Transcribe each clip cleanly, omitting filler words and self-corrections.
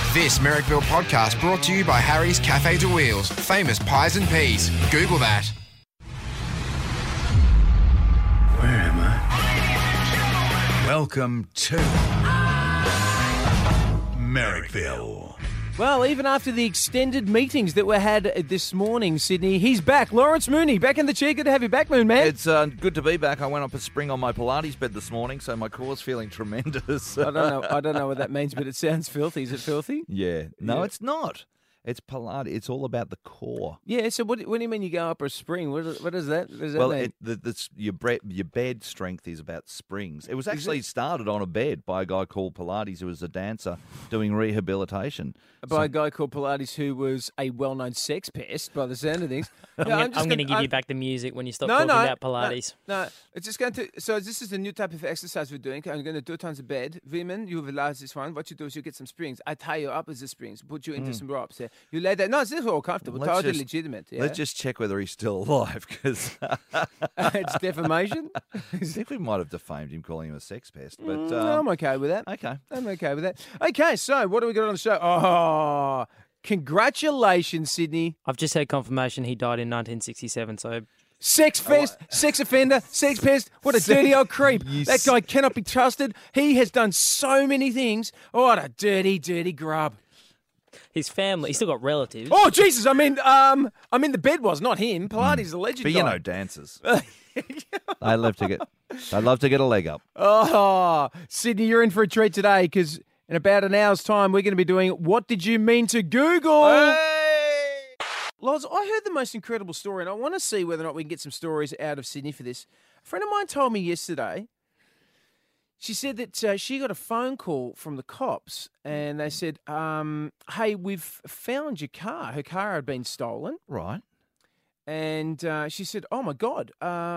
This Merrickville podcast brought to you by Harry's Cafe de Wheels. Famous pies and peas. Google that. Where am I? Welcome to Merrickville. Well, even after the extended meetings that were had this morning, Sydney, he's back. Lawrence Mooney, back in the chair. Good to have you back, Moon Man. It's good to be back. I went up a spring on my Pilates bed this morning, so my core's feeling tremendous. I don't know what that means, but it sounds filthy. Is it filthy? Yeah. No, Yeah. it's not. It's Pilates. It's all about the core. Yeah, so what do you mean you go up a spring? What does that mean? Your bed strength is about springs. It was actually started on a bed by a guy called Pilates, who was a dancer doing rehabilitation. By a guy called Pilates, who was a well-known sex pest, by the sound of things. I'm going to give you back the music when you stop talking about Pilates. No, it's just going to. So this is the new type of exercise we're doing. I'm going to do it on the bed. Women, you realize this one. What you do is you get some springs. I tie you up as the springs, put you into some ropes. Yeah. You lay that. No, this is all comfortable, totally legitimate. Yeah. Let's just check whether he's still alive, because It's defamation. I think we might have defamed him, calling him a sex pest. But No, I'm okay with that. okay. I'm okay with that. Okay, so what do we got on the show? Oh, congratulations, Sydney. I've just had confirmation he died in 1967, so Sex fest, sex offender, sex pest. What a dirty old creep. That guy cannot be trusted. He has done so many things. Oh, what a dirty, dirty grub. his family, he's still got relatives. Oh, Jesus. I mean, the bed was, not him. Pilates is a legend. But you know, dancers. They love to get a leg up. Oh, Sydney, you're in for a treat today because in about an hour's time, we're going to be doing What Did You Mean to Google? Loz, I heard the most incredible story, and I want to see whether or not we can get some stories out of Sydney for this. A friend of mine told me yesterday, she said that she got a phone call from the cops, and they said, hey, we've found your car. Her car had been stolen. Right. And she said, oh, my God,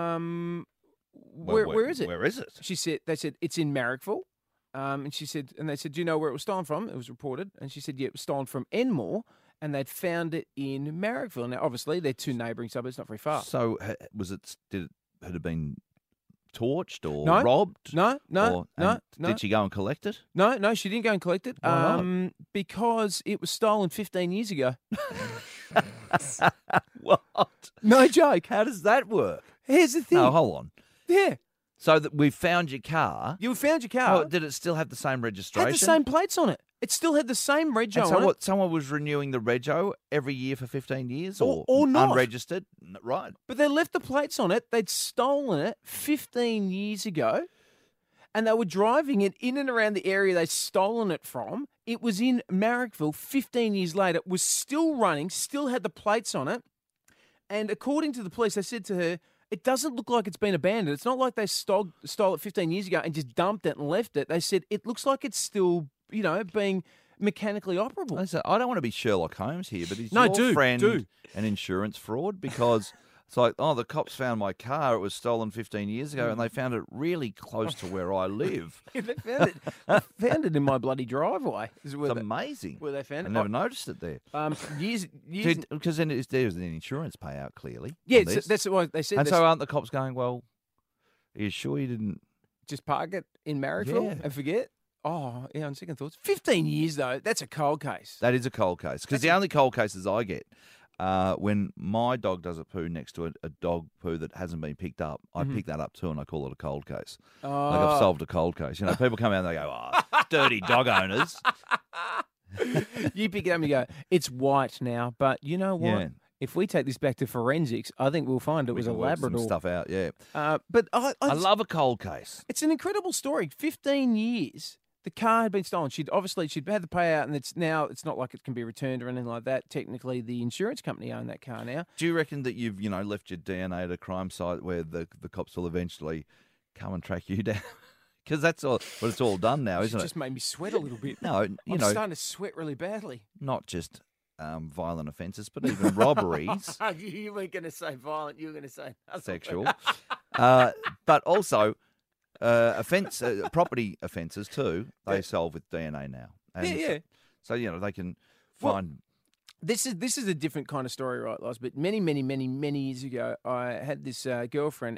where is it? Where is it? They said, it's in Marrickville. And they said, do you know where it was stolen from? It was reported. And she said, yeah, it was stolen from Enmore, and they'd found it in Marrickville. Now, obviously, they're two neighbouring suburbs, not very far. So had it been torched or No. robbed? No. Did she go and collect it? No, she didn't go and collect it. Why not? Because it was stolen 15 years ago. What? No joke. How does that work? Here's the thing. No, hold on. Yeah. So that we found your car. You found your car. Oh, did it still have the same registration? Had the same plates on it. It still had the same rego And so on it. what? Someone was renewing the rego every year for 15 years, or not. unregistered, right? But they left the plates on it. They'd stolen it 15 years ago, and they were driving it in and around the area they'd stolen it from. It was in Marrickville 15 years later. It was still running, still had the plates on it. And according to the police, they said to her, it doesn't look like it's been abandoned. It's not like they stole it 15 years ago and just dumped it and left it. They said it looks like it's still, being mechanically operable. I don't want to be Sherlock Holmes here, but is No, your do, friend do. an insurance fraud? Because it's like, oh, the cops found my car. It was stolen 15 years ago, and they found it really close to where I live. Yeah, they found it. They found it in my bloody driveway. It's amazing. Where they found I it. never noticed it there. Years. Because then there's an insurance payout, clearly. Yeah, on this. that's what they said. And so aren't the cops going, well, are you sure you didn't? Just park it in Marrickville Yeah. and forget? Oh, yeah, on second thoughts. 15 years, though, that's a cold case. That is a cold case. Because the only cold cases I get, when my dog does a poo next to a dog poo that hasn't been picked up, I pick that up too and I call it a cold case. Oh. Like I've solved a cold case. You know, people come out and they go, oh, dirty dog owners. You pick it up and you go, it's white now, but you know what? Yeah. If we take this back to forensics, I think we'll find it We was a can work some Labrador. stuff out, yeah. But I love a cold case. It's an incredible story. 15 years. The car had been stolen. She'd had the payout, and it's not like it can be returned or anything like that. Technically, the insurance company own that car now. Do you reckon that you've, left your DNA at a crime site where the cops will eventually come and track you down? Because that's all what it's all done now, isn't It it? just made me sweat a little bit. No, I'm starting to sweat really badly. not just violent offences, but even robberies, You weren't going to say violent. You were going to say sexual, but also property offences too. They solve with DNA now. And Yeah. So they can find This is a different kind of story, right, Loz? But many years ago, I had this girlfriend,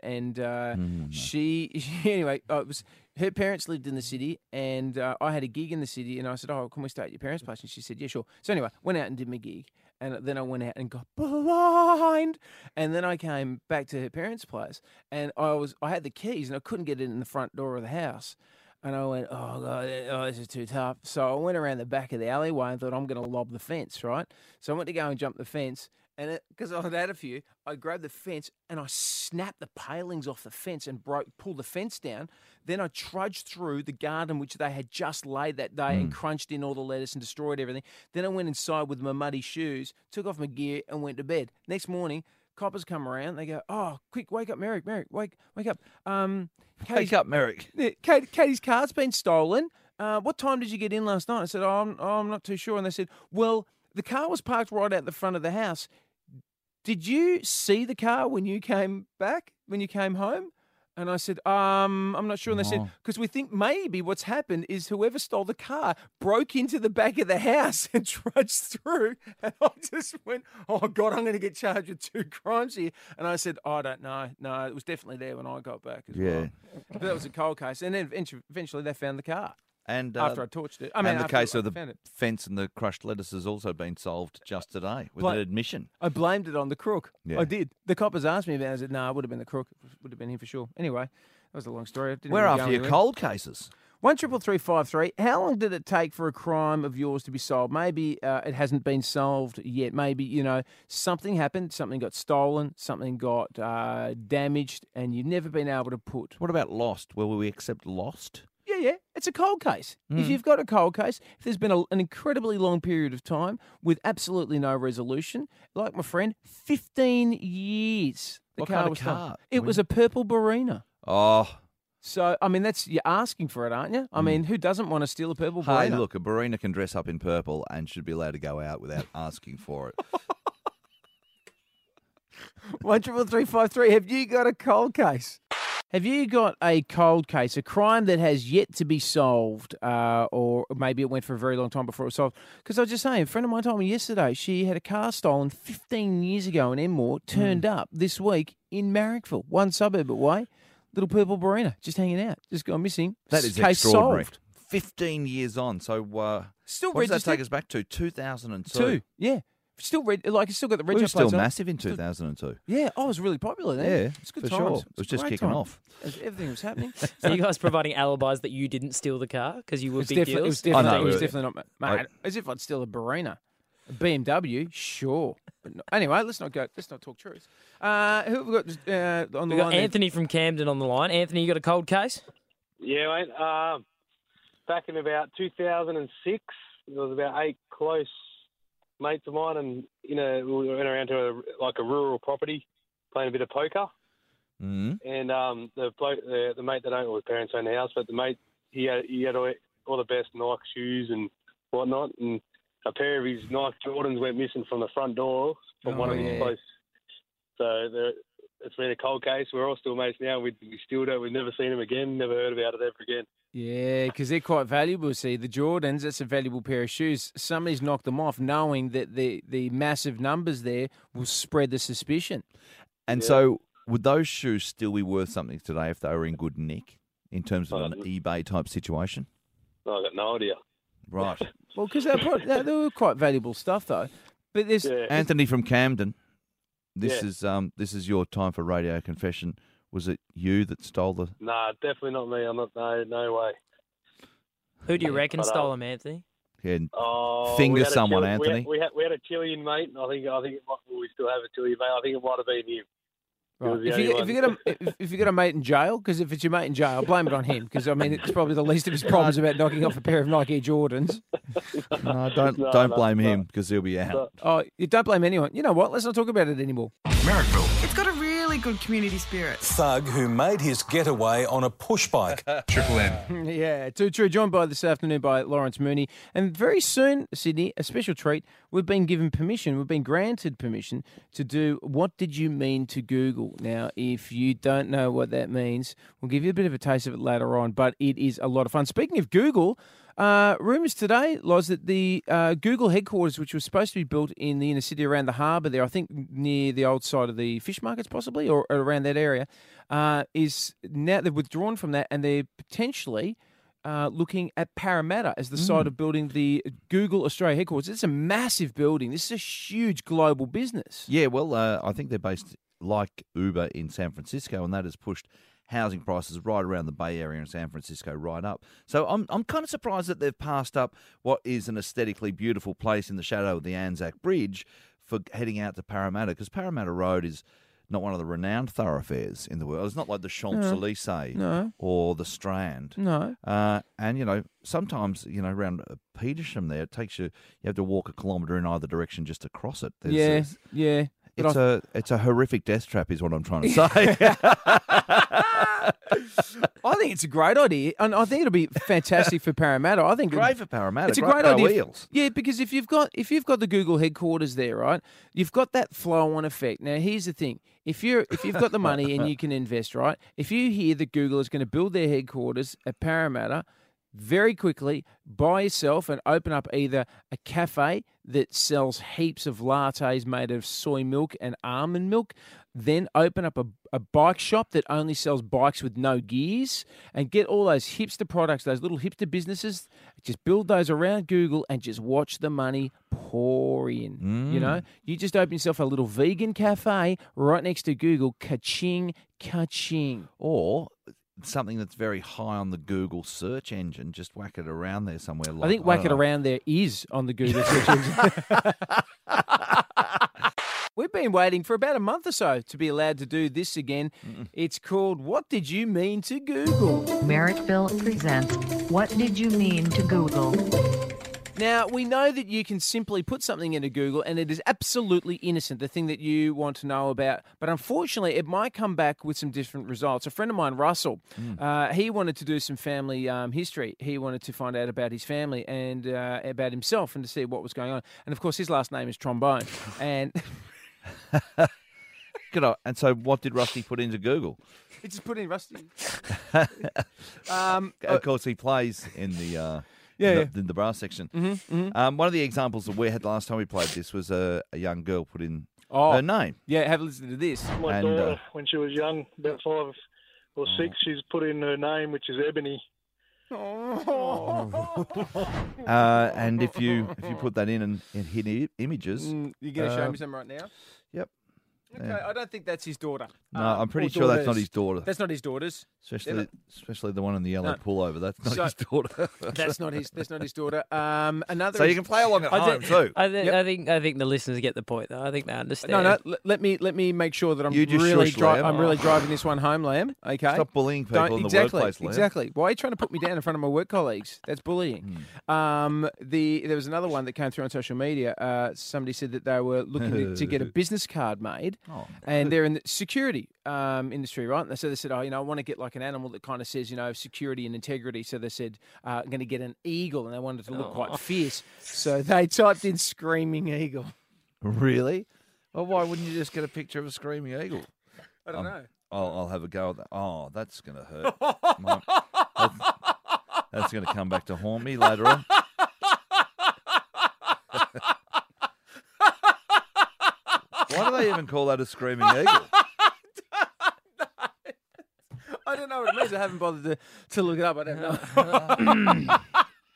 and she anyway. Her parents lived in the city, and I had a gig in the city, and I said, "Oh, can we stay at your parents' place?" And she said, "Yeah, sure." So anyway, went out and did my gig, and then I went out and got blind, and then I came back to her parents' place, and I had the keys, and I couldn't get in the front door of the house. And I went, oh, God, this is too tough. So I went around the back of the alleyway and thought, I'm going to lob the fence, right? So I went to go and jump the fence. And because I had a few, I grabbed the fence and I snapped the palings off the fence and pulled the fence down. Then I trudged through the garden, which they had just laid that day, and crunched in all the lettuce and destroyed everything. Then I went inside with my muddy shoes, took off my gear and went to bed. Next morning, coppers come around. They go, oh, quick, wake up, Merrick, wake up. Wake up, Merrick. Katie's car's been stolen. What time did you get in last night? I said, I'm not too sure. And they said, well, the car was parked right out the front of the house. Did you see the car when you came home? And I said, I'm not sure. And they said, because we think maybe what's happened is whoever stole the car broke into the back of the house and trudged through. And I just went, oh, God, I'm going to get charged with 2 crimes here. And I said, I don't know. No, it was definitely there when I got back as well. But that was a cold case. And then eventually they found the car. And after I torched it. And the case of the fence and the crushed lettuce has also been solved just today with an admission. I blamed it on the crook. Yeah. I did. The coppers asked me about it. I said, no, it would have been the crook. It would have been him for sure. Anyway, that was a long story. Where after your cold cases? 133353. How long did it take for a crime of yours to be solved? Maybe it hasn't been solved yet. Maybe, something happened, something got stolen, something got damaged, and you've never been able to put. What about lost? Will we accept lost? Yeah. It's a cold case. If you've got a cold case, if there's been an incredibly long period of time with absolutely no resolution, like my friend, 15 years. What kind of car? It was a purple Barina. Oh. So, you're asking for it, aren't you? I mean, who doesn't want to steal a purple Barina? Hey, look, a Barina can dress up in purple and should be allowed to go out without asking for it. 133353. Have you got a cold case? Have you got a cold case, a crime that has yet to be solved, or maybe it went for a very long time before it was solved? Because I was just saying, a friend of mine told me yesterday she had a car stolen 15 years ago in Enmore, turned up this week in Marrickville, one suburb away, little purple Barina, just hanging out, just gone missing. That is case extraordinary. Solved. 15 years on, so still what registered. does that take us back to? 2002. Yeah. Still got the red. We were still massive in 2002. Yeah, I was really popular then. Yeah, it's good for times. sure. It was just kicking off. Everything was happening. So you guys providing alibis that you didn't steal the car because you were big deals? It was definitely not. Mate, as if I'd steal a Barina. A BMW, sure. But no, anyway, let's not talk truth. Who have we got on the line? We've got Anthony from Camden on the line. Anthony, you got a cold case? Yeah, mate. Back in about 2006, there was about 8 close mates of mine, and we went around to a rural property playing a bit of poker. Mm-hmm. And the mate that owned, his parents owned the house, but the mate he had all the best Nike shoes and whatnot, and a pair of his Nike Jordans went missing from the front door from one of his close. So it's been a cold case. We're all still mates now. We still don't. We've never seen him again. Never heard about it ever again. Yeah, because they're quite valuable. See, the Jordans, that's a valuable pair of shoes. Somebody's knocked them off knowing that the massive numbers there will spread the suspicion. And so would those shoes still be worth something today if they were in good nick in terms of an eBay type situation? I've got no idea. Right. Well, because they were quite valuable stuff, though. But there's Anthony from Camden. This is your time for radio confession. Was it you that stole the? Nah, definitely not me. I'm not. No way. Who do you reckon stole them, Anthony? Yeah, finger someone, Anthony. We had a Chilean mate. I think we still have a Chilean mate. I think it might have been him. Right. If you got a mate in jail, because if it's your mate in jail, blame it on him. Because it's probably the least of his problems about knocking off a pair of Nike Jordans. No, don't blame him because he'll be out. Oh, you don't blame anyone. You know what? Let's not talk about it anymore. Marrickville. It's got a really good community spirit. Thug who made his getaway on a push bike. Triple M. Yeah, too true. Joined this afternoon by Lawrence Mooney. And very soon, Sydney, a special treat. We've been granted permission to do What Did You Mean to Google? Now, if you don't know what that means, we'll give you a bit of a taste of it later on, but it is a lot of fun. Speaking of Google, Rumours today, Loz, that the Google headquarters, which was supposed to be built in the inner city around the harbour there, I think near the old side of the fish markets possibly, or around that area, is now they've withdrawn from that and they're potentially looking at Parramatta as the site of building the Google Australia headquarters. It's a massive building. This is a huge global business. Yeah, well, I think they're based like Uber in San Francisco, and that has pushed housing prices right around the Bay Area in San Francisco right up. So I'm kind of surprised that they've passed up what is an aesthetically beautiful place in the shadow of the Anzac Bridge for heading out to Parramatta, because Parramatta Road is not one of the renowned thoroughfares in the world. It's not like the Champs-Élysées or the Strand. No. And, sometimes, around Petersham there, it takes you have to walk a kilometre in either direction just to cross it. Yeah. It's a horrific death trap is what I'm trying to say. I think it's a great idea, and I think it'll be fantastic for Parramatta. I think great for Parramatta. It's a great idea. Wheels. Yeah, because if you've got the Google headquarters there, right, you've got that flow-on effect. Now, here's the thing: if you've got the money and you can invest, right, if you hear that Google is going to build their headquarters at Parramatta, very quickly buy yourself and open up either a cafe that sells heaps of lattes made of soy milk and almond milk, then open up a bike shop that only sells bikes with no gears, and get all those hipster products, those little hipster businesses, just build those around Google and just watch the money pour in. You just open yourself a little vegan cafe right next to Google, ka-ching, ka-ching. Or something that's very high on the Google search engine, just whack it around there somewhere. I think whack it around there is on the Google search engine. We've been waiting for about a month or so to be allowed to do this again. It's called What Did You Mean to Google? Merrittville presents What Did You Mean to Google? Now, we know that you can simply put something into Google and it is absolutely innocent, the thing that you want to know about. But unfortunately, it might come back with some different results. A friend of mine, Russell, he wanted to do some family history. He wanted to find out about his family and about himself and to see what was going on. And, of course, his last name is Trombone. And Good on. And so what did Rusty put into Google? He just put in Rusty. Of course, he plays in the... in the brass section. One of the examples that we had last time we played this was a young girl put in her name. Yeah, have a listen to this. My daughter, when she was young, about 5 or 6, she's put in her name, which is Ebony. And if you put that in and hit images... You're going to show me some right now? Yep. Okay, I don't think that's his daughter. No, I'm pretty sure that's not his daughter. That's not his daughter's. Especially the one in the yellow pullover. That's not his daughter. That's not his daughter. Another. So you can play along at home too. I think the listeners get the point though. I think they understand. No. Let me make sure that I'm really driving this one home, Lamb. Okay. Stop bullying people in the workplace, Lamb. Exactly. Why are you trying to put me down in front of my work colleagues? That's bullying. There was another one that came through on social media. Somebody said that they were looking to get a business card made, and they're in the security industry, right? And so they said, I want to get like an animal that kind of says, security and integrity. So they said, I'm going to get an eagle, and they wanted it to look quite fierce. So they typed in screaming eagle. Really? Well, why wouldn't you just get a picture of a screaming eagle? I don't know. I'll have a go at that. Oh, that's going to hurt. That's going to come back to haunt me later on. Why do they even call that a screaming eagle? I don't know what it means. I haven't bothered to look it up. I don't know.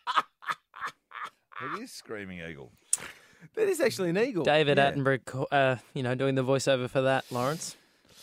It is screaming eagle. That is actually an eagle. David Attenborough, doing the voiceover for that, Lawrence.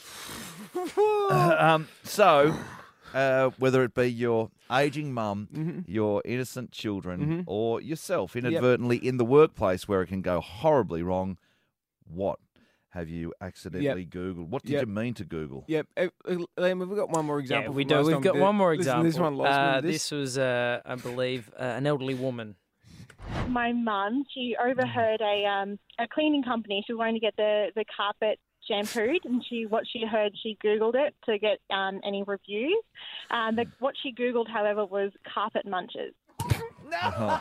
So, whether it be your aging mum, your innocent children, or yourself inadvertently in the workplace where it can go horribly wrong, what have you accidentally Googled? What did you mean to Google? Yep. Liam, we've got one more example. Yeah, we do. We've got one more example. This one lost me. This was, I believe, an elderly woman. My mum, she overheard a cleaning company. She was going to get the carpet shampooed, and what she heard, she Googled it to get any reviews. What she Googled, however, was carpet munchers. No.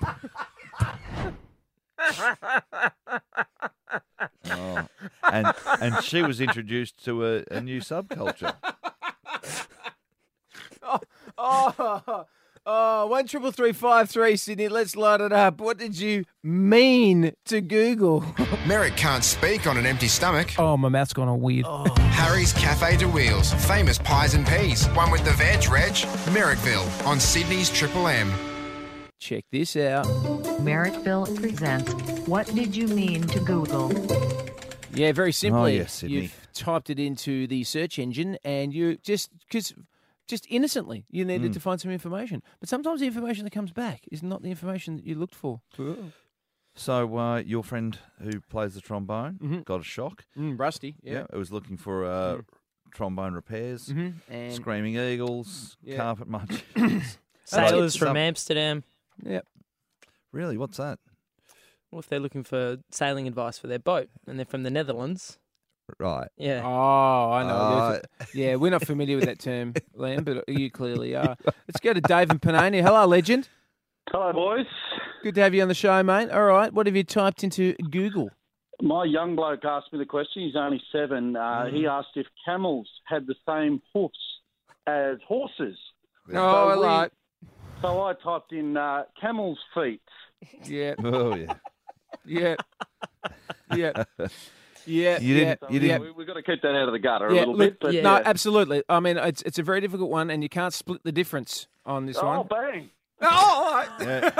And she was introduced to a new subculture. One 33353 Sydney. Let's light it up. What did you mean to Google? Merrick can't speak on an empty stomach. Oh, my mouth's gone all weird. Harry's Cafe de Wheels, famous pies and peas. One with the veg, Merrickville on Sydney's Triple M. Check this out. Merrickville presents What Did You Mean to Google? Yeah, very simply. Oh, yes, Sydney. You've typed it into the search engine and you just innocently, you needed to find some information. But sometimes the information that comes back is not the information that you looked for. So your friend who plays the trombone got a shock. Rusty, yeah. It was looking for trombone repairs, And Screaming Eagles, carpet munch. Sailors from Amsterdam. Yep. Really? What's that? Well, if they're looking for sailing advice for their boat and they're from the Netherlands. Right. Yeah. Oh, I know. Yeah, we're not familiar with that term, Liam, but you clearly are. Let's go to Dave and Panania. Hello, legend. Hello, boys. Good to have you on the show, mate. All right, what have you typed into Google? My young bloke asked me the question. He's only 7. He asked if camels had the same hoofs as horses. Oh, right. So I typed in camel's feet. Yeah. Oh, yeah. Yeah. Yeah. Yeah. You didn't. We've got to keep that out of the gutter a little bit. But no, absolutely. I mean, it's a very difficult one, and you can't split the difference on this one. Oh, bang. Oh, Yeah.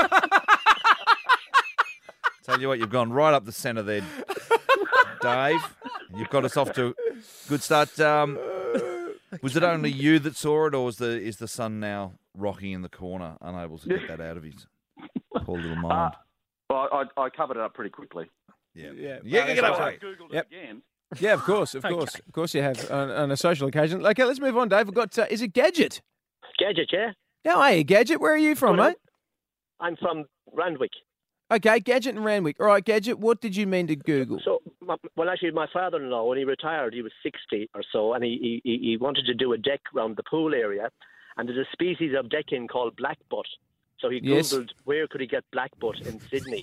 Tell you what, you've gone right up the centre there, Dave. You've got us off to a good start. Was it only you that saw it, or is the son now rocking in the corner, unable to get that out of his poor little mind? I covered it up pretty quickly. Yeah. I Googled it again. Yeah, of course you have on a social occasion. Okay, let's move on, Dave. We've got is it Gadget? Gadget, yeah. How are you, Gadget? Where are you from, mate? I'm from Randwick. Okay, Gadget and Randwick. All right, Gadget, what did you mean to Google? So, actually, my father-in-law, when he retired, he was 60 or so, and he wanted to do a deck around the pool area, and there's a species of decking called blackbutt. So he Googled where could he get blackbutt in Sydney.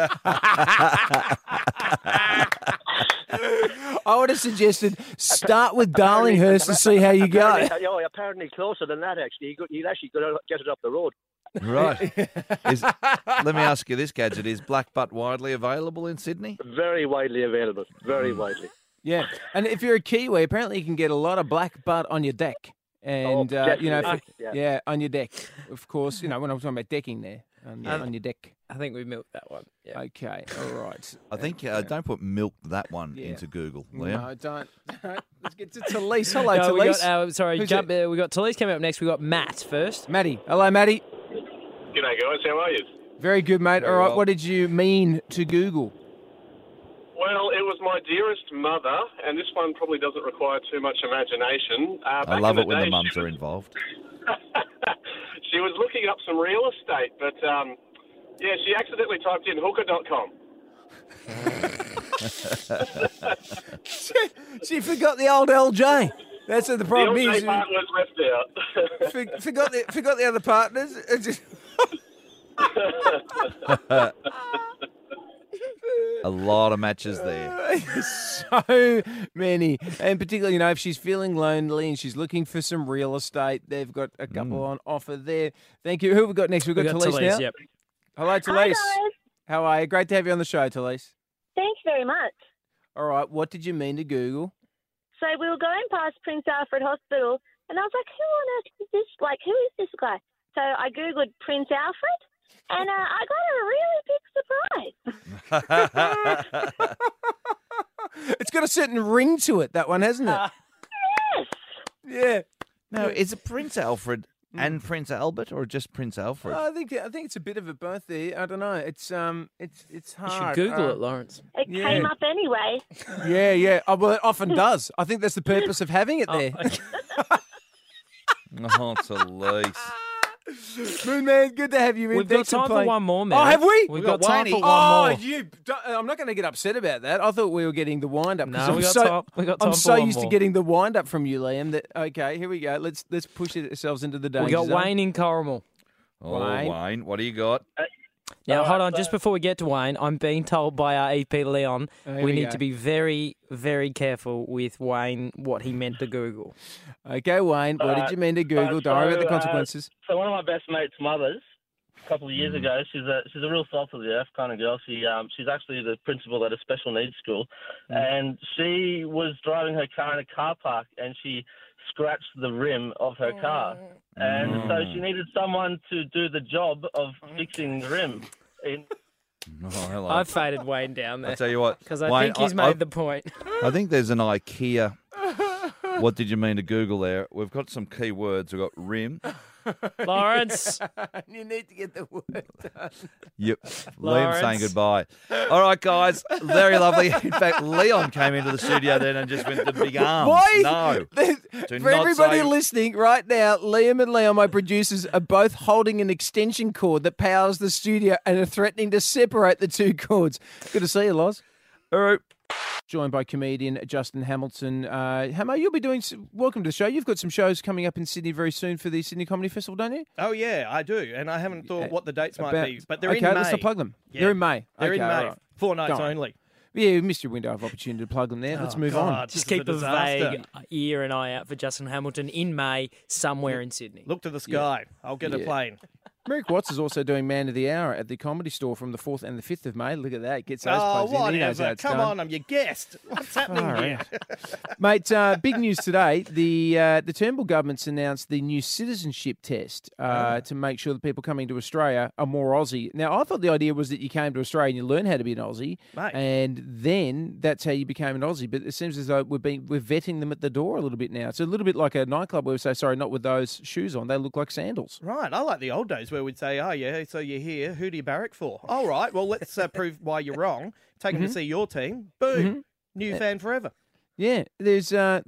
I would have suggested start with Darlinghurst and see how you go. Apparently closer than that, actually. He'd actually get it up the road. Right. Let me ask you this, Gadget. Is blackbutt widely available in Sydney? Very widely available. Very widely. Yeah. And if you're a Kiwi, apparently you can get a lot of blackbutt on your deck. And, on your deck. Of course, when I'm talking about decking there, on your deck. I think we milked that one. Yeah. Okay, all right. I think don't put milk that one into Google, Liam. No, don't. Let's get to Talise. Hello, Talise. We got Talise coming up next. We got Matt first. Matty. Hello, Matty. G'day, guys. How are you? Very good, mate. All right, what did you mean to Google? Well, it was my dearest mother, and this one probably doesn't require too much imagination. I love it when the mums are involved. She was looking up some real estate, but she accidentally typed in hooker.com. She forgot the old LJ. That's what the problem is. The part was left out. forgot the other partners. A lot of matches there. So many. And particularly, if she's feeling lonely and she's looking for some real estate, they've got a couple on offer there. Thank you. Who have we got next? We've got Talise now. Yep. Hello, Talise. Hi, guys. How are you? Great to have you on the show, Talise. Thanks very much. All right. What did you mean to Google? So we were going past Prince Alfred Hospital, and I was like, who on earth is this? Like, who is this guy? So I Googled Prince Alfred, and I got a really big surprise. It's got a certain ring to it, that one, hasn't it? Yes. Yeah. Now, is it Prince Alfred and Prince Albert, or just Prince Alfred? I think it's a bit of a both there. I don't know. It's hard. You should Google it, Lawrence. It came up anyway. Yeah. Oh, well, it often does. I think that's the purpose of having it there. Oh, Talise. Moon Man, good to have you in. We've got time for one more, man. Oh, have we? We've got time for one more. I'm not going to get upset about that. I thought we were getting the wind up. No, we got time I'm for so one used more. to getting the wind up from you, Liam. Okay, here we go. Let's push ourselves into the danger We got zone. Wayne in Corrimal. Oh, Wayne, what do you got? Now, hold on. Just before we get to Wayne, I'm being told by our EP, Leon, we need to be very, very careful with Wayne, what he meant to Google. Okay, Wayne, what did you mean to Google? Don't worry about the consequences. So one of my best mate's mothers couple of years ago. She's a real salt of the earth kind of girl. She's actually the principal at a special needs school, and she was driving her car in a car park, and she scratched the rim of her car, and so she needed someone to do the job of fixing the rim. I've faded Wayne down there. I'll tell you what, because I think he's made the point. I think there's an IKEA. What did you mean to Google there? We've got some key words. We've got rim. Lawrence. You need to get the word done. Yep. Lawrence. Liam's saying goodbye. All right, guys. Very lovely. In fact, Leon came into the studio then and just went to big arms. Why? No. Do For not everybody say- listening right now, Liam and Leon, my producers, are both holding an extension cord that powers the studio and are threatening to separate the two cords. Good to see you, Loz. All right. Joined by comedian Justin Hamilton. Hamo, you'll be doing... Welcome to the show. You've got some shows coming up in Sydney very soon for the Sydney Comedy Festival, don't you? Oh, yeah, I do. And I haven't thought what the dates might be. But they're okay, in May. let's not plug them. Yeah. They're in May. They're in Okay, May. all right. 4 nights Go on. only. Yeah, we missed your window of opportunity to plug them there. Let's move on. Just keep a vague ear and eye out for Justin Hamilton in May somewhere in Sydney. Look to the sky. I'll get a plane. Merrick Watts is also doing Man of the Hour at the Comedy Store from the 4th and the 5th of May. Look at that. Gets those plugs in. He knows how whatever. it's Come done. on, I'm your guest. What's happening All here? right. Mate, big news today. The Turnbull government's announced the new citizenship test to make sure that people coming to Australia are more Aussie. Now, I thought the idea was that you came to Australia and you learn how to be an Aussie, Mate. and then that's how you became an Aussie. But it seems as though we're vetting them at the door a little bit now. It's a little bit like a nightclub where we say, sorry, not with those shoes on. They look like sandals. Right, I like the old days where we'd say, oh, yeah, so you're here. Who do you barrack for? All right, well, let's prove why you're wrong. Take them to see your team. Boom. New fan forever. Yeah, there's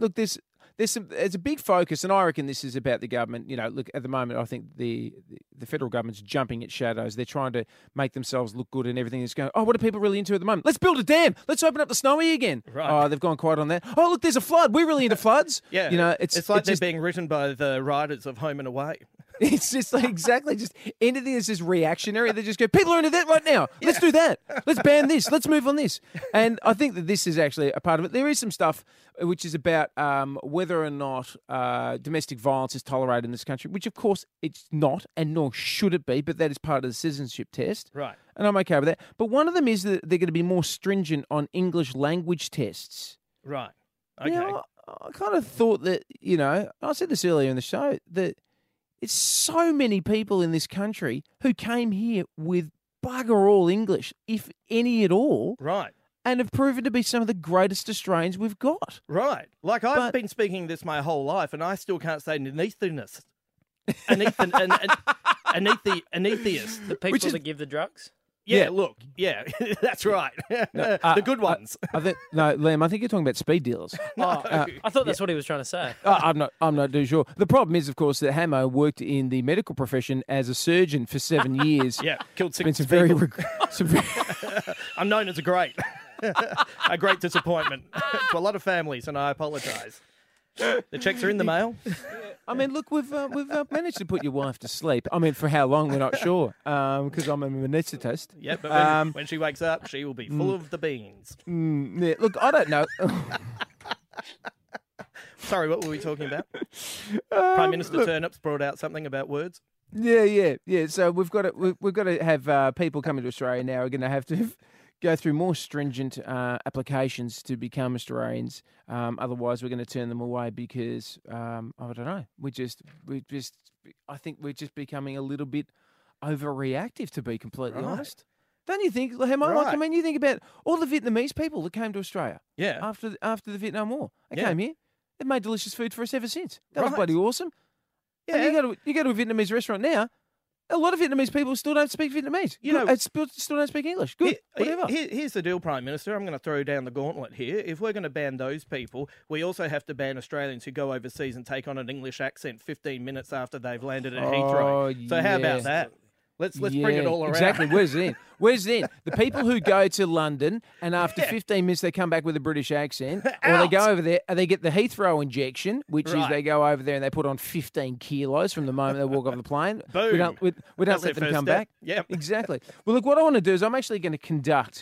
there's a big focus, and I reckon this is about the government. You know, look, at the moment, I think the federal government's jumping at shadows. They're trying to make themselves look good, and everything is going, oh, what are people really into at the moment? Let's build a dam. Let's open up the Snowy again. Right. Oh, they've gone quiet on that. Oh, look, there's a flood. We're really into floods. Yeah, you know, it's like they're just, being written by the writers of Home and Away. It's just like exactly just anything that's just reactionary. They just go, people are into that right now. Let's do that. Let's ban this. Let's move on this. And I think that this is actually a part of it. There is some stuff which is about whether or not domestic violence is tolerated in this country, which of course it's not, and nor should it be. But that is part of the citizenship test. Right. And I'm okay with that. But one of them is that they're going to be more stringent on English language tests. Right. Okay. You know, I kind of thought that, you know, I said this earlier in the show, that it's so many people in this country who came here with bugger all English, if any at all. Right. And have proven to be some of the greatest Australians we've got. Right. Like, I've been speaking this my whole life, and I still can't say anesthetist. Anetheist. The people that give the drugs? Yeah, look, yeah, that's right. No, the good ones. I think Liam, I think you're talking about speed dealers. I thought that's what he was trying to say. I'm not too sure. The problem is, of course, that Hamo worked in the medical profession as a surgeon for 7 years. Yeah, killed Been 6 some people. I'm known as a great disappointment to a lot of families, and I apologise. The checks are in the mail. I mean, look, we've managed to put your wife to sleep. I mean, for how long, we're not sure, because I'm a anaesthetist. Yeah, but when she wakes up, she will be full of the beans. Yeah, look, I don't know. Sorry, what were we talking about? Prime Minister Turnips brought out something about words. Yeah. So we've got to have people coming to Australia now are going to have to go through more stringent applications to become Australians. Otherwise, we're going to turn them away because I don't know. I think we're just becoming a little bit overreactive, to be completely honest. Don't you think? I mean, you think about all the Vietnamese people that came to Australia. Yeah. After the Vietnam War, they Yeah. came here. They've made delicious food for us ever since. That was Right. bloody awesome. Yeah. And you go to a Vietnamese restaurant now. A lot of Vietnamese people still don't speak Vietnamese. Still don't speak English. Good, whatever. Here's the deal, Prime Minister. I'm going to throw down the gauntlet here. If we're going to ban those people, we also have to ban Australians who go overseas and take on an English accent 15 minutes after they've landed at Heathrow. So how about that? Let's bring it all around. Exactly. Where's it in? The people who go to London and after 15 minutes they come back with a British accent, or they go over there and they get the Heathrow injection, which is they go over there and they put on 15 kilos from the moment they walk off the plane. Boom. We don't That's let their them come first step. back. Yep. Exactly. Well, look, what I want to do is I'm actually going to conduct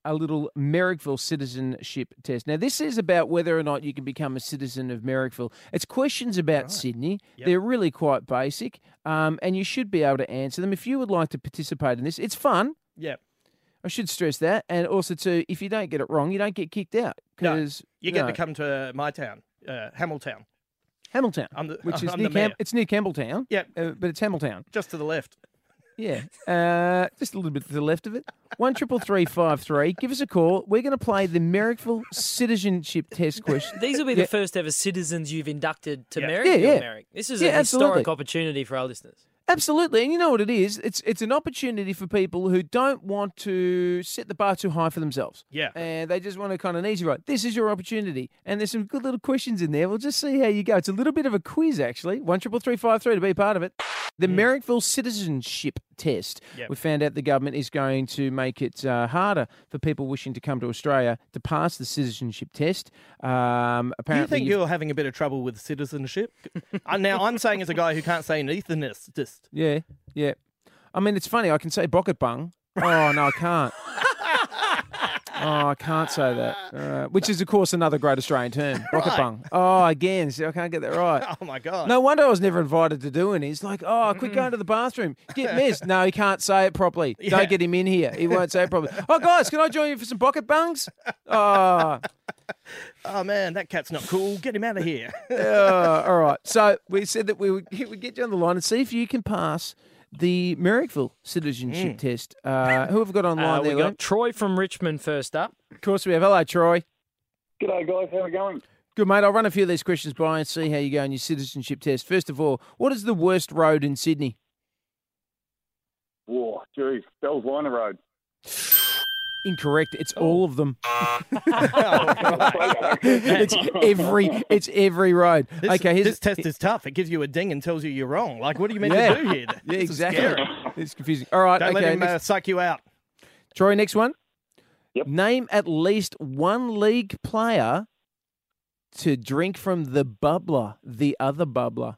a little Merrickville citizenship test. Now, this is about whether or not you can become a citizen of Merrickville. It's questions about Sydney. Yep. They're really quite basic, and you should be able to answer them. If you would like to participate in this, it's fun. Yeah. I should stress that. And also, too, if you don't get it wrong, you don't get kicked out. No, 'Cause, you get to come to my town, Hamilton. Hamilton, which is near it's near Campbelltown. Yeah, but it's Hamilton. Just to the left. Yeah, just a little bit to the left of it. 133353. Give us a call. We're going to play the Merrickville citizenship test question. These will be the first ever citizens you've inducted to Merrickville, Yeah. Merrick. This is a historic opportunity for our listeners. Absolutely, and you know what it is? It's an opportunity for people who don't want to set the bar too high for themselves. Yeah. And they just want to kind of an easy ride. This is your opportunity. And there's some good little questions in there. We'll just see how you go. It's a little bit of a quiz, actually. 133353 to be part of it. The Merrickville citizenship test. Yep. We found out the government is going to make it harder for people wishing to come to Australia to pass the citizenship test. Apparently, Do you think you're having a bit of trouble with citizenship? Now, I'm saying as a guy who can't say ethnicist. Yeah. I mean, it's funny. I can say bucket bung. Oh, no, I can't. Oh, I can't say that. Which is, of course, another great Australian term. Rocket bung. Oh, again. See, I can't get that right. Oh, my God. No wonder I was never invited to do it. He's like, oh, quick, go to the bathroom. Get missed. No, he can't say it properly. Yeah. Don't get him in here. He won't say it properly. Oh, guys, can I join you for some bucket bungs? Oh. Oh, man, that cat's not cool. Get him out of here. All right. So we said that we would get you on the line and see if you can pass the Merrickville citizenship test. Who have we got online there, We've got Len? Troy from Richmond first up. Of course we have. Hello, Troy. G'day, guys. How are we going? Good, mate. I'll run a few of these questions by and see how you go in your citizenship test. First of all, what is the worst road in Sydney? Oh, geez. Bell's Liner Road. Incorrect. It's all of them. It's every road. This test is tough. It gives you a ding and tells you you're wrong. Like, what are you meant to do here? Yeah, This is exactly. scary. It's confusing. All right. Don't let him psych you out. Troy, next one. Yep. Name at least one league player to drink from the bubbler, the other bubbler.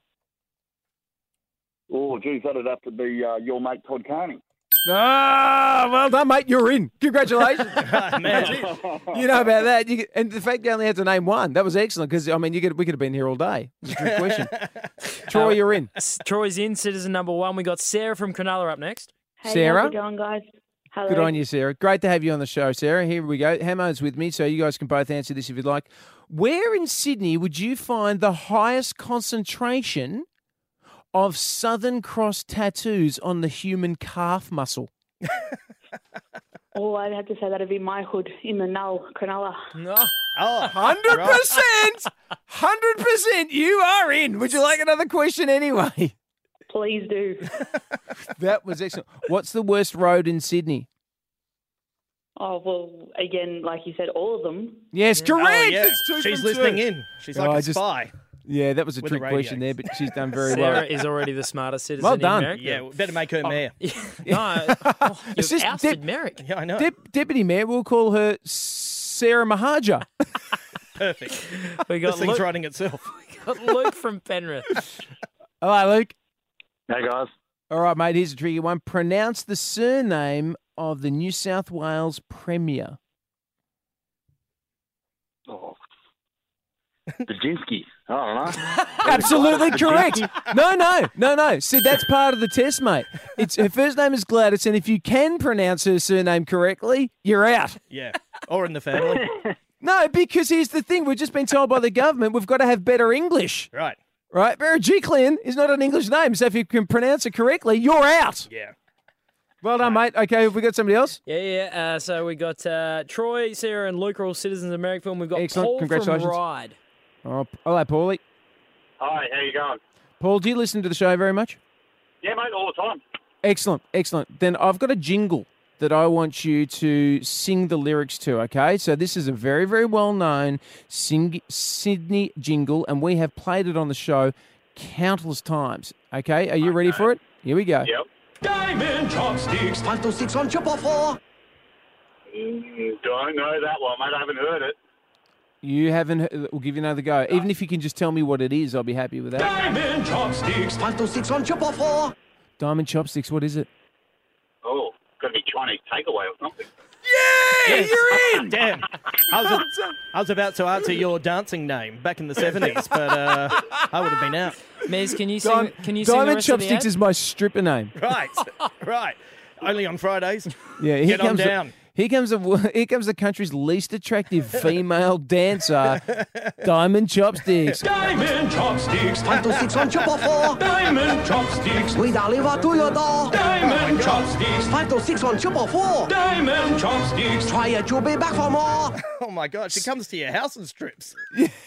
Oh, geez, that'd have to be your mate Todd Carney. Ah, well done, mate. You're in. Congratulations. Man. You know about that. And the fact you only had to name one, that was excellent because, I mean, we could have been here all day. It's a trick question. Troy, you're in. Troy's in, citizen number one. We got Sarah from Cronulla up next. Hey, Sarah? how's it going, guys? Hello. Good on you, Sarah. Great to have you on the show, Sarah. Here we go. Hamo's with me, so you guys can both answer this if you'd like. Where in Sydney would you find the highest concentration of Southern Cross tattoos on the human calf muscle? Oh, I'd have to say that'd be my hood in the Null, Cronulla. No. Oh, 100%! 100%! You are in. Would you like another question anyway? Please do. That was excellent. What's the worst road in Sydney? Oh, well, again, like you said, all of them. Yes, correct. Oh, yeah. It's 2 She's from 2. listening in. She's like Oh, a spy. Yeah, that was a With a trick question there, but she's done very Sarah well. is already the smartest citizen Well in done. Merrick. Yeah, better make her mayor. No, you've Assist- ousted Dep- Merrick. Yeah, I know. Deputy Mayor, we'll call her Sarah Mahaja. Perfect. We got This thing's Luke, writing itself. got Luke from Penrith. Hello, Luke. Hey, guys. All right, mate, here's a tricky one. Pronounce the surname of the New South Wales Premier. Oh. Baginski. I don't know. Absolutely correct. No. See, that's part of the test, mate. Her first name is Gladys, and if you can pronounce her surname correctly, you're out. Yeah. Or in the family. No, because here's the thing. We've just been told by the government we've got to have better English. Right. Right? Berejiklian is not an English name, so if you can pronounce it correctly, you're out. Yeah. Well done, mate. Okay, have we got somebody else? Yeah. So we got Troy, Sarah, and Luke are all citizens of Merrickville. And we've got Excellent. Paul from Congratulations. Ryde. Oh, hello, Paulie. Hi, how you going? Paul, do you listen to the show very much? Yeah, mate, all the time. Excellent. Then I've got a jingle that I want you to sing the lyrics to, okay? So this is a very, very well-known Sydney jingle, and we have played it on the show countless times, okay? Are you ready for it? Here we go. Yep. Diamond chopsticks, 5 to 6 on chop or 4. Don't know that one, mate. I haven't heard it. You haven't. We'll give you another go. Even if you can just tell me what it is, I'll be happy with that. Diamond chopsticks, 5 to 6 on chop or 4. Diamond chopsticks. What is it? Oh, got to be Chinese takeaway or something. Yes. you're in. Damn. I was about to answer your dancing name back in the 70s, but I would have been out. Mez, can you sing? Can you sing the Diamond rest of the Chopsticks ad? is my stripper name. Right, right. Only on Fridays. Yeah, Get on down. Here comes the country's least attractive female dancer, Diamond Chopsticks. Diamond Chopsticks. 5 to 6 on Chopper 4. Diamond Chopsticks. We deliver to your door. Diamond Chopsticks. 5 to 6 on Chopper 4. Diamond Chopsticks. Try it, you'll be back for more. Oh, my God. She comes to your house and strips.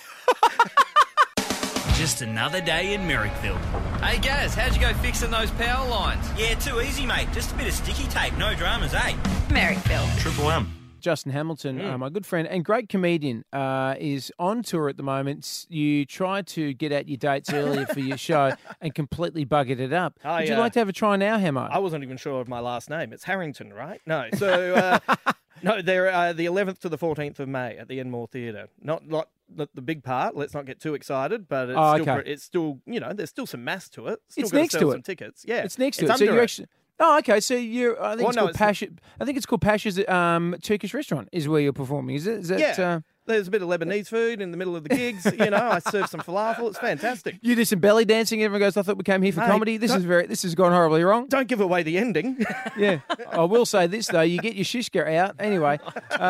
Just another day in Merrickville. Hey, Gaz, how'd you go fixing those power lines? Yeah, too easy, mate. Just a bit of sticky tape. No dramas, eh? Merrickville. Triple M. Justin Hamilton, my good friend and great comedian, is on tour at the moment. You tried to get out your dates earlier for your show and completely buggered it up. Would you like to have a try now, Hamo? I wasn't even sure of my last name. It's Harrington, right? No. So, no, they're the 11th to the 14th of May at the Enmore Theatre. Not the big part. Let's not get too excited, but it's still, there's still some mass to it. Still It's gotta next sell to some it. tickets. Yeah, It's next to it. It's So under you're it. actually. Oh, okay. So you're. I think Well, it's no, called it's Pasha. I think it's called Pasha's Turkish restaurant. Is where you're performing. Is it? Is that? Yeah. There's a bit of Lebanese food in the middle of the gigs. I serve some falafel. It's fantastic. You do some belly dancing. Everyone goes, I thought we came here for Mate, comedy. This has gone horribly wrong. Don't give away the ending. Yeah. I will say this, though. You get your shishka out. Anyway.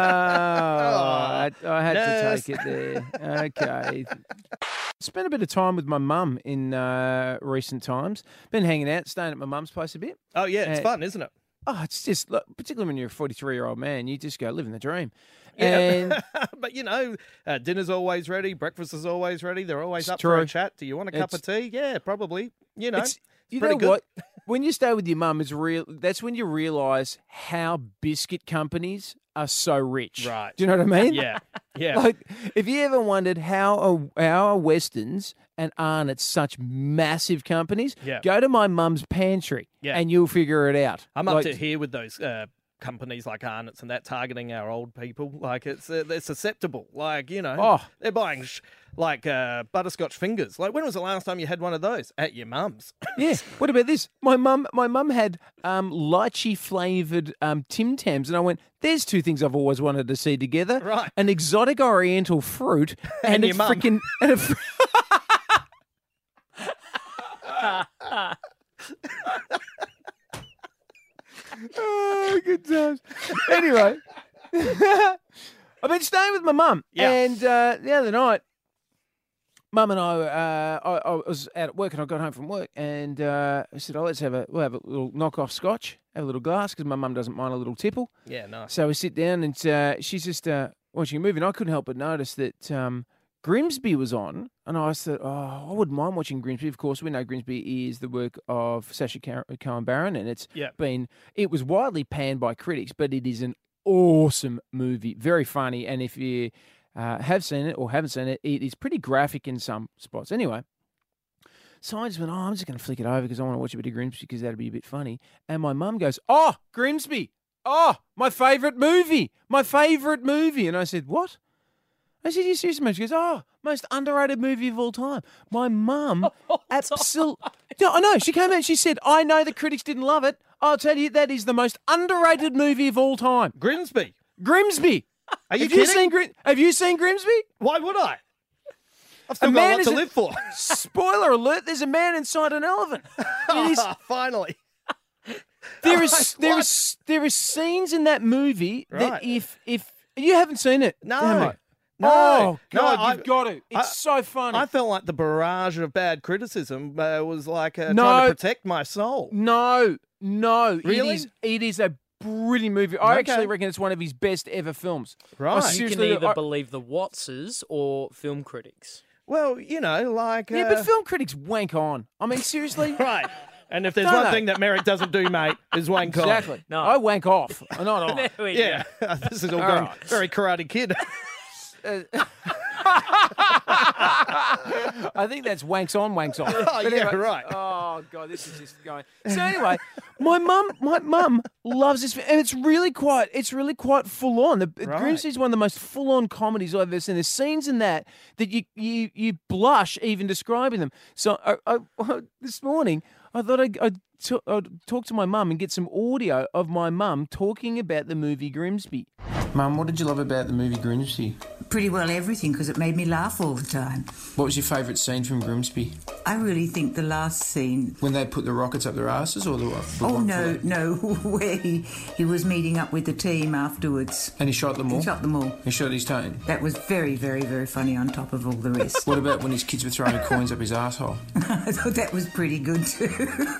I had to take it there. Okay. Spent a bit of time with my mum in recent times. Been hanging out, staying at my mum's place a bit. Oh, yeah. It's fun, isn't it? Oh, it's just, look, particularly when you're a 43-year-old man, you just go living the dream. Yeah. And but dinner's always ready. Breakfast is always ready. They're always It's up for a true. chat. Do you want a cup of tea? Yeah, probably. You It's know pretty good. what? When you stay with your mum, that's when you realise how biscuit companies are so rich. Right. Do you know what I mean? Yeah. Yeah. Like, if you ever wondered how are Westons and Arnott's such massive companies, Yeah. go to my mum's pantry and you'll figure it out. I'm up Like, to here with those companies like Arnott's and that targeting our old people. Like they're susceptible. Like they're buying butterscotch fingers. Like when was the last time you had one of those at your mum's? Yeah. What about this? My mum had lychee flavoured Tim Tams, and I went, "There's two things I've always wanted to see together: Right. an exotic Oriental fruit And a your mum. freaking and a." Oh, good times. Anyway, I've been staying with my mum, and the other night, Mum and I was out at work, and I got home from work, and I said, "Oh, we'll have a little knock-off scotch, have a little glass, because my mum doesn't mind a little tipple." Yeah, nice. So we sit down, and she's just watching a movie, and I couldn't help but notice that Grimsby was on, and I said, "Oh, I wouldn't mind watching Grimsby." Of course, we know Grimsby is the work of Sacha Cohen Baron, and it was widely panned by critics, but it is an awesome movie, very funny, and if you have seen it or haven't seen it, it is pretty graphic in some spots. Anyway, so I just went, I'm just going to flick it over because I want to watch a bit of Grimsby because that'd be a bit funny. And my mum goes, "Oh, Grimsby. Oh, my favourite movie. My favourite movie." And I said, "What?" I said, "You serious, mate?" She goes, "Oh, most underrated movie of all time." My mum absolutely... Yeah, I know. She came out and she said, "I know the critics didn't love it. I'll tell you, that is the most underrated movie of all time." Grimsby. Are you kidding? Have you seen Grimsby? Why would I? I've still got a lot to live for. Spoiler alert, there's a man inside an elephant. It is, finally. there is scenes in that movie that Right. if you haven't seen it. No. Hamo. No. Oh, No, God, you've got to. It's so funny. I felt like the barrage of bad criticism was like trying No. to protect my soul. No. Really? It is a brilliant movie. I Okay. actually reckon it's one of his best ever films. Right. I You You can seriously- either I- believe the Wattses or film critics. Well, like... yeah, but film critics wank on. I mean, seriously. Right. And if there's Don't one they? thing that Merrick doesn't do, mate, is wank on. Exactly. No. I wank off. Not on. There we Yeah. This is all All going right. very Karate Kid. I think that's wanks on, wanks off. Oh, But yeah, anyway- right. Oh God, this is just going. So anyway, my mum loves this, and it's really quite full on. Right. Grimsby is one of the most full on comedies I've ever seen. There's scenes in that you blush even describing them. So I this morning I thought I'd talk to my mum and get some audio of my mum talking about the movie Grimsby. Mum, what did you love about the movie Grimsby? Pretty well everything, because it made me laugh all the time. What was your favourite scene from Grimsby? I really think the last scene... When they put the rockets up their asses, or the no, where he was meeting up with the team afterwards. And he shot them all? He shot them all. He shot his tone? That was very, very, very funny on top of all the rest. What about when his kids were throwing coins up his asshole? I thought that was pretty good too.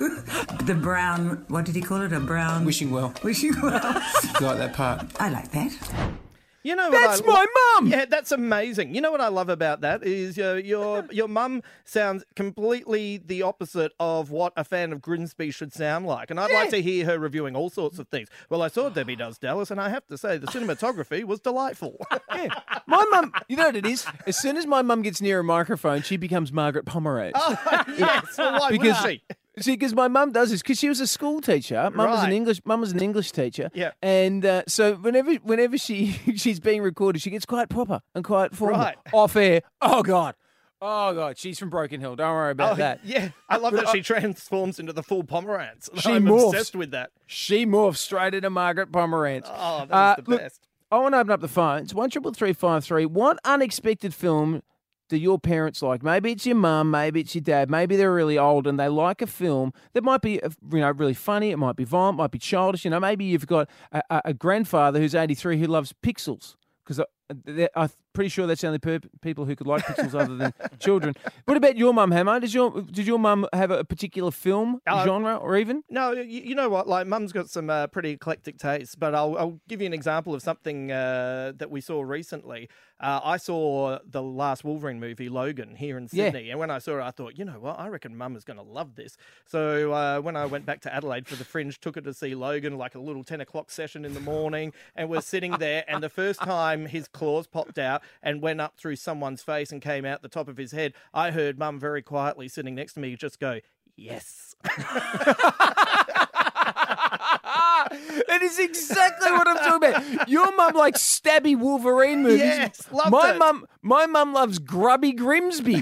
The brown... What did he call it? A brown... Wishing well. Wishing well. You like that part? I like that. You know That's my mum! Yeah, that's amazing. You know what I love about that is your mum sounds completely the opposite of what a fan of Grimsby should sound like. And I'd like to hear her reviewing all sorts of things. Well, I saw Debbie Does Dallas, and I have to say the cinematography was delightful. My mum, you know what it is? As soon as my mum gets near a microphone, she becomes Margaret Pomeranz. Oh, yes. Well, why would she? See, because my mum does this, because she was a school teacher. Mum was an English teacher. Yeah. And so whenever she's being recorded, she gets quite proper and quite formal. Right. Off air. Oh God, she's from Broken Hill. Don't worry about that. Yeah, I love that she transforms into the full Pomerantz. She I'm morphs. obsessed with that. She morphs straight into Margaret Pomerantz. Oh, that's the best. I want to open up the phones. 133353. What unexpected film do your parents like? Maybe it's your mum, maybe it's your dad, maybe they're really old and they like a film that might be, really funny, it might be violent, might be childish. Maybe you've got a grandfather who's 83 who loves Pixels, because I'm pretty sure that's the only people who could like Pixels other than children. What about your mum, Hamo? Did your mum have a particular film genre or even? No, you know what? Like, mum's got some pretty eclectic tastes, but I'll give you an example of something that we saw recently. I saw the last Wolverine movie, Logan, here in Sydney. And when I saw it, I thought, you know what? I reckon Mum is going to love this. So when I went back to Adelaide for the Fringe, took her to see Logan, like a little 10 o'clock session in the morning. And we're sitting there. And the first time his claws popped out and went up through someone's face and came out the top of his head, I heard Mum very quietly sitting next to me just go, yes. That is exactly what I'm talking about. Your mum likes stabby Wolverine movies. Yes, loved My mum loves grubby Grimsby.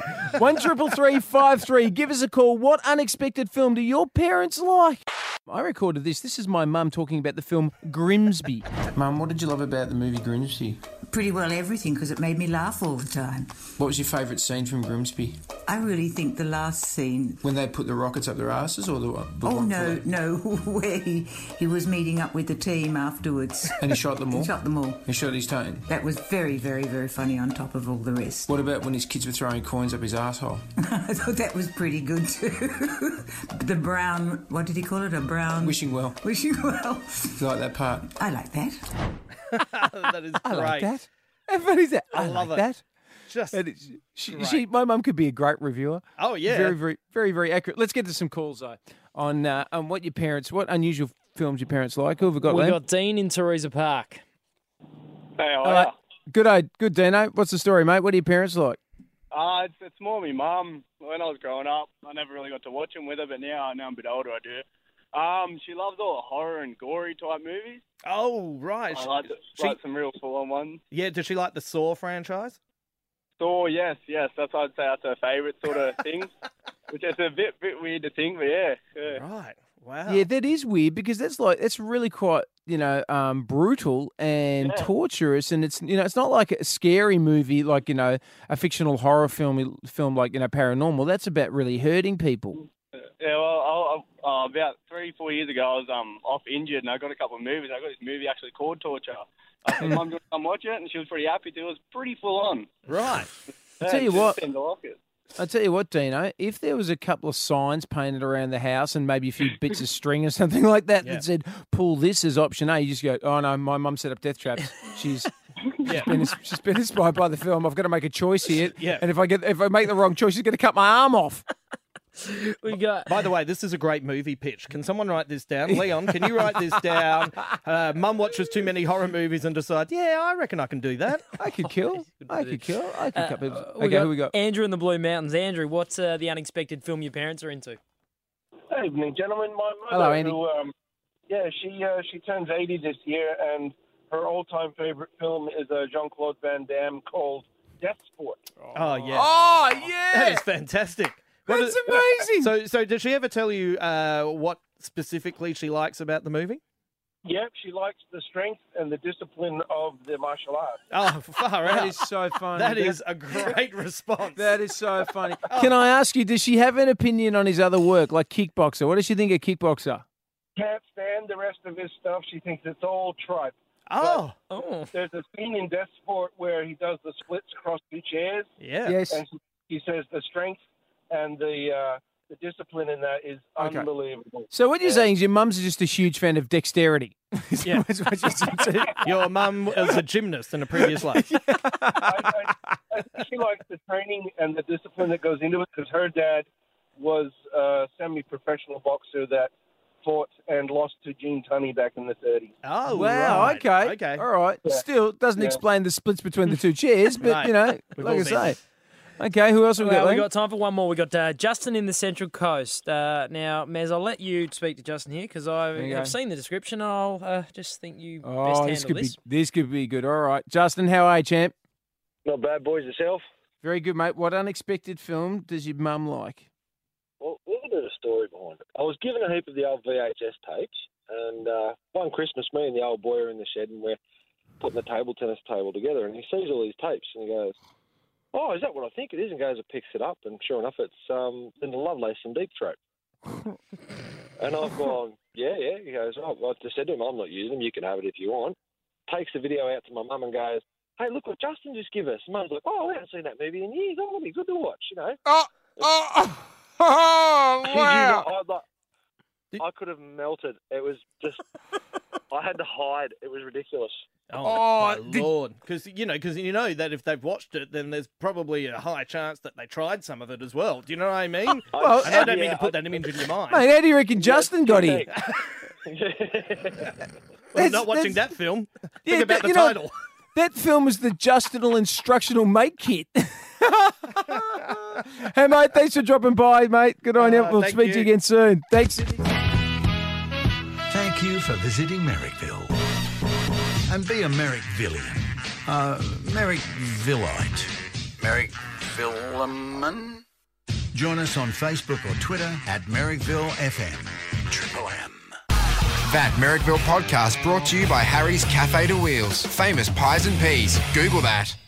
133353. Give us a call. What unexpected film do your parents like? I recorded this. This is my mum talking about the film Grimsby. Mum, what did you love about the movie Grimsby? Pretty well everything, because it made me laugh all the time. What was your favourite scene from Grimsby? I really think the last scene... When they put the rockets up their asses, or no, where he was meeting up with the team afterwards. And he shot them all? He shot them all. He shot his tone? That was very, very, very funny on top of all the rest. What about when his kids were throwing coins up his asshole? I thought that was pretty good too. The brown... What did he call it? A brown... Wishing well. Wishing well. You like that part? I like that. That is great. I like that. How funny is that? I love like it. that. My mum could be a great reviewer. Oh, yeah. Very, very, very, very accurate. Let's get to some calls, though, on what unusual films your parents like. Who have we got, We've Len? got Dean in Teresa Park. Hey, how are Good, Dino. What's the story, mate? What do your parents like? It's more my mum. When I was growing up, I never really got to watch them with her, but now I'm a bit older, I do. She loves all the horror and gory type movies. Oh, right. I like some real full-on ones. Yeah, does she like the Saw franchise? Saw, yes. That's I'd say that's her favourite sort of thing, which is a bit weird to think, but yeah. Right. Wow. Yeah, that is weird because that's really quite brutal and torturous, and it's it's not like a scary movie like a fictional horror film like Paranormal. That's about really hurting people. Yeah, well, about 3-4 years ago, I was off injured, and I got a couple of movies. I got this movie actually called Torture. I said, Mum, do you want to come watch it? And she was pretty happy to. It was pretty full on. Right. I tell you what. Seemed to like it. I tell you what, Dino, if there was a couple of signs painted around the house and maybe a few bits of string or something like that that said, pull this as option A, you just go, oh no, my mum set up death traps. She's been inspired by the film. I've got to make a choice here. Yeah. And if I make the wrong choice, she's going to cut my arm off. By the way, this is a great movie pitch. Can someone write this down? Leon, can you write this down? Mum watches too many horror movies and decides, yeah, I reckon I can do that. I could kill. I could cut people. Okay, who we got? Andrew in the Blue Mountains. Andrew, what's the unexpected film your parents are into? Evening, gentlemen. My mother, hello, Andy. She turns 80 this year, and her all-time favorite film is a Jean-Claude Van Damme called Death Sport. Oh, yeah. Oh, yeah. That is fantastic. That's amazing. So did she ever tell you what specifically she likes about the movie? Yep, she likes the strength and the discipline of the martial arts. Oh, far out. That is so funny. That is a great response. That is so funny. Can I ask you, does she have an opinion on his other work, like kickboxer? What does she think of kickboxer? Can't stand the rest of his stuff. She thinks it's all tripe. Oh. There's a scene in Death Sport where he does the splits across 2 chairs. Yeah. Yes. And he says the strength and the discipline in that is unbelievable. So what you're saying is your mum's just a huge fan of dexterity. Yeah. Your mum was a gymnast in a previous life. I think she likes the training and the discipline that goes into it because her dad was a semi-professional boxer that fought and lost to Gene Tunney back in the 30s. Oh, wow. right. Okay. All right. Yeah. Still doesn't explain the splits between the 2 chairs, but, Right. you know, We've like all I seen say. it. Okay, who else have we got? We Len? got time for one more. We got Justin in the Central Coast. Now, Mez, I'll let you speak to Justin here because I you go. have seen the description. I'll just think you best Oh, handle this could be good. All right. Justin, how are you, champ? Not bad, boys. Yourself? Very good, mate. What unexpected film does your mum like? Well, there's a bit of a story behind it. I was given a heap of the old VHS tapes, and one Christmas, me and the old boy are in the shed, and we're putting the table tennis table together, and he sees all these tapes, and he goes, "Oh, is that what I think it is?" And goes and picks it up, and sure enough, it's in the Lovelace and Deep Throat. And I've gone, yeah. He goes, "Oh, I just said to him, I'm not using them. You can have it if you want." Takes the video out to my mum and goes, "Hey, look what Justin just give us." Mum's like, "Oh, we haven't seen that movie in years. Oh, it'll be good to watch, you know." Wow. I could have melted. It was just, I had to hide. It was ridiculous. Oh, my Lord. Because you know that if they've watched it, then there's probably a high chance that they tried some of it as well. Do you know what I mean? Well, and I don't mean to put that image in your mind. Mate, how do you reckon Justin got here? Well, not watching that film. Yeah, Think about the you know, title. That film was the Justinal Instructional Mate Kit. Hey, mate, thanks for dropping by, mate. Good on you. We'll thank speak to you you. again soon. Thanks. Thank you for visiting Merrickville. And be a Merrickvillian. Merrickvillite. Merrickvillaman? Join us on Facebook or Twitter at Merrickville FM. Triple M. That Merrickville podcast brought to you by Harry's Cafe to Wheels. Famous pies and peas. Google that.